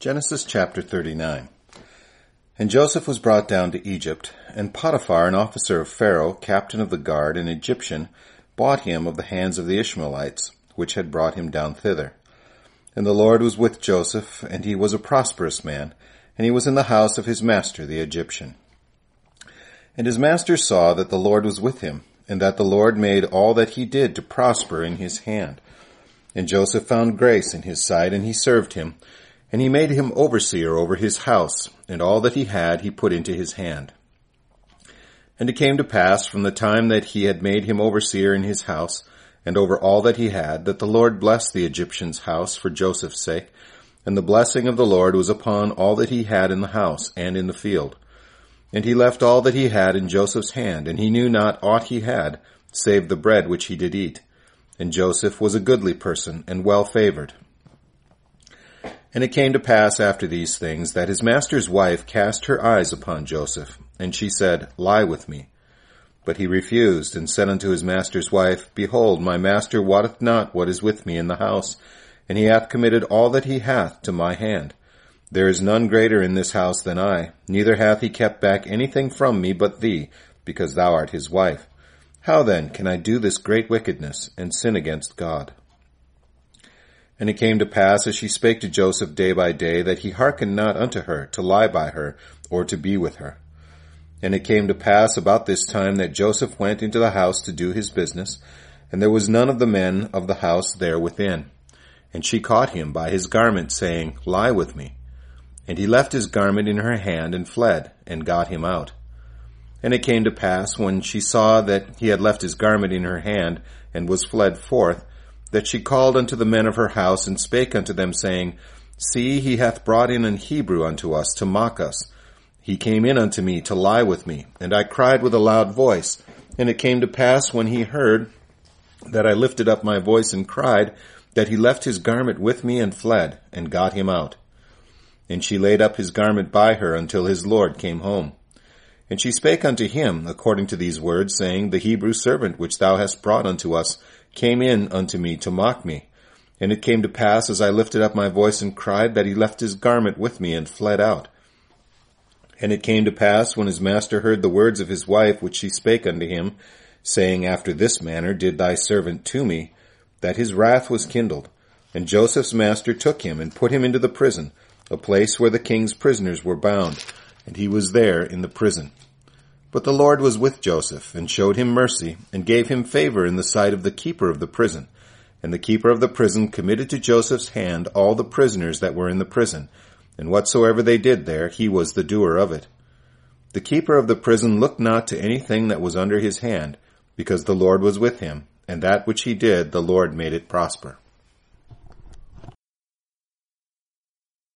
Genesis chapter 39. And Joseph was brought down to Egypt, and Potiphar, an officer of Pharaoh, captain of the guard, an Egyptian, bought him of the hands of the Ishmaelites, which had brought him down thither. And the Lord was with Joseph, and he was a prosperous man, and he was in the house of his master the Egyptian. And his master saw that the Lord was with him, and that the Lord made all that he did to prosper in his hand. And Joseph found grace in his sight, and he served him. And he made him overseer over his house, and all that he had he put into his hand. And it came to pass from the time that he had made him overseer in his house, and over all that he had, that the Lord blessed the Egyptian's house for Joseph's sake, and the blessing of the Lord was upon all that he had in the house and in the field. And he left all that he had in Joseph's hand, and he knew not aught he had, save the bread which he did eat. And Joseph was a goodly person, and well favored. And it came to pass after these things, that his master's wife cast her eyes upon Joseph, and she said, Lie with me. But he refused, and said unto his master's wife, Behold, my master wotteth not what is with me in the house, and he hath committed all that he hath to my hand. There is none greater in this house than I, neither hath he kept back anything from me but thee, because thou art his wife. How then can I do this great wickedness, and sin against God? And it came to pass, as she spake to Joseph day by day, that he hearkened not unto her, to lie by her, or to be with her. And it came to pass about this time that Joseph went into the house to do his business, and there was none of the men of the house there within. And she caught him by his garment, saying, Lie with me. And he left his garment in her hand, and fled, and got him out. And it came to pass, when she saw that he had left his garment in her hand, and was fled forth, that she called unto the men of her house, and spake unto them, saying, See, he hath brought in an Hebrew unto us, to mock us. He came in unto me, to lie with me, and I cried with a loud voice. And it came to pass, when he heard that I lifted up my voice and cried, that he left his garment with me, and fled, and got him out. And she laid up his garment by her, until his lord came home. And she spake unto him, according to these words, saying, The Hebrew servant which thou hast brought unto us came in unto me to mock me. And it came to pass, as I lifted up my voice and cried, that he left his garment with me, and fled out. And it came to pass, when his master heard the words of his wife, which she spake unto him, saying, After this manner did thy servant to me, that his wrath was kindled. And Joseph's master took him, and put him into the prison, a place where the king's prisoners were bound, and he was there in the prison. But the Lord was with Joseph, and showed him mercy, and gave him favor in the sight of the keeper of the prison. And the keeper of the prison committed to Joseph's hand all the prisoners that were in the prison, and whatsoever they did there, he was the doer of it. The keeper of the prison looked not to anything that was under his hand, because the Lord was with him, and that which he did, the Lord made it prosper.